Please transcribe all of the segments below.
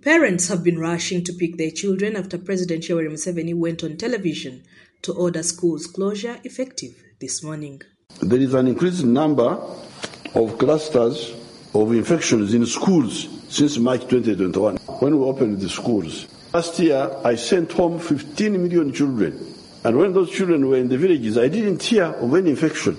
Parents have been rushing to pick their children after President Yoweri Museveni went on television to order schools closure effective this morning. There is an increased number of clusters of infections in schools since March 2021, when we opened the schools. Last year, I sent home 15 million children. And when those children were in the villages, I didn't hear of any infection.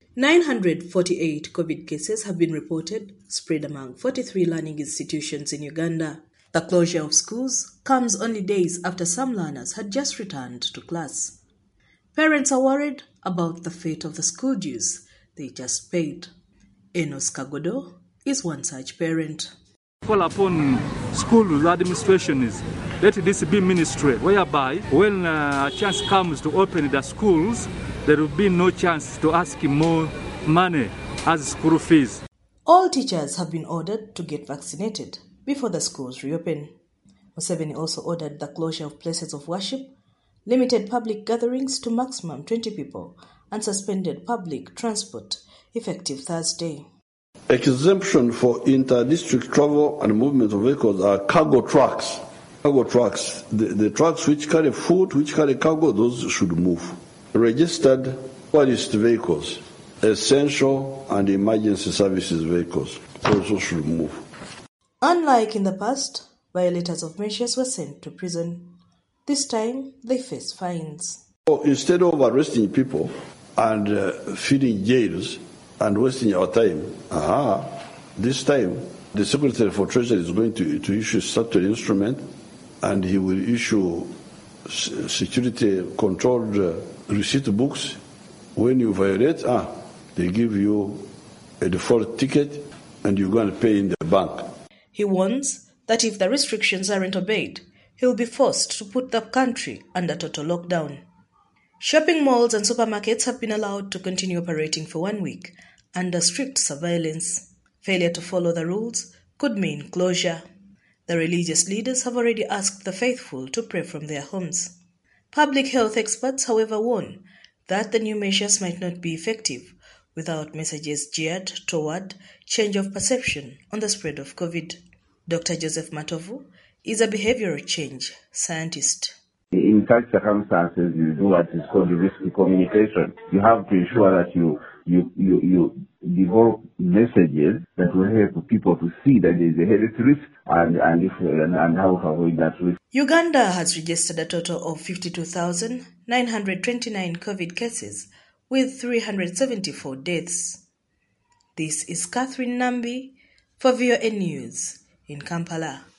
948 COVID cases have been reported, spread among 43 learning institutions in Uganda. The closure of schools comes only days after some learners had just returned to class. Parents are worried about the fate of the school dues they just paid. Enos Kagodo is one such parent. Call upon school administration is let this be ministry, whereby when a chance comes to open the schools, there will be no chance to ask more money as school fees. All teachers have been ordered to get vaccinated before the schools reopen. Museveni also ordered the closure of places of worship, limited public gatherings to maximum 20 people, and suspended public transport effective Thursday. Exemption for inter-district travel and movement of vehicles are cargo trucks. Cargo trucks, the trucks which carry food, which carry cargo, those should move. Registered tourist vehicles, essential and emergency services vehicles, also should move. Unlike in the past, violators of measures were sent to prison. This time, they face fines. So instead of arresting people and filling jails and wasting our time, this time the Secretary for Treasury is going to issue a statutory instrument, and he will issue security-controlled receipt books. When you violate, they give you a default ticket and you go and pay in the bank. He warns that if the restrictions aren't obeyed, he will be forced to put the country under total lockdown. Shopping malls and supermarkets have been allowed to continue operating for 1 week under strict surveillance. Failure to follow the rules could mean closure. The religious leaders have already asked the faithful to pray from their homes. Public health experts, however, warn that the new measures might not be effective without messages geared toward change of perception on the spread of COVID. Dr. Joseph Matovu is a behavioral change scientist. In such circumstances, you do what is called risky communication. You have to ensure that you develop messages that will help people to see that there is a health risk and how to avoid that risk. Uganda has registered a total of 52,929 COVID cases with 374 deaths. This is Catherine Nambi for VOA News in Kampala.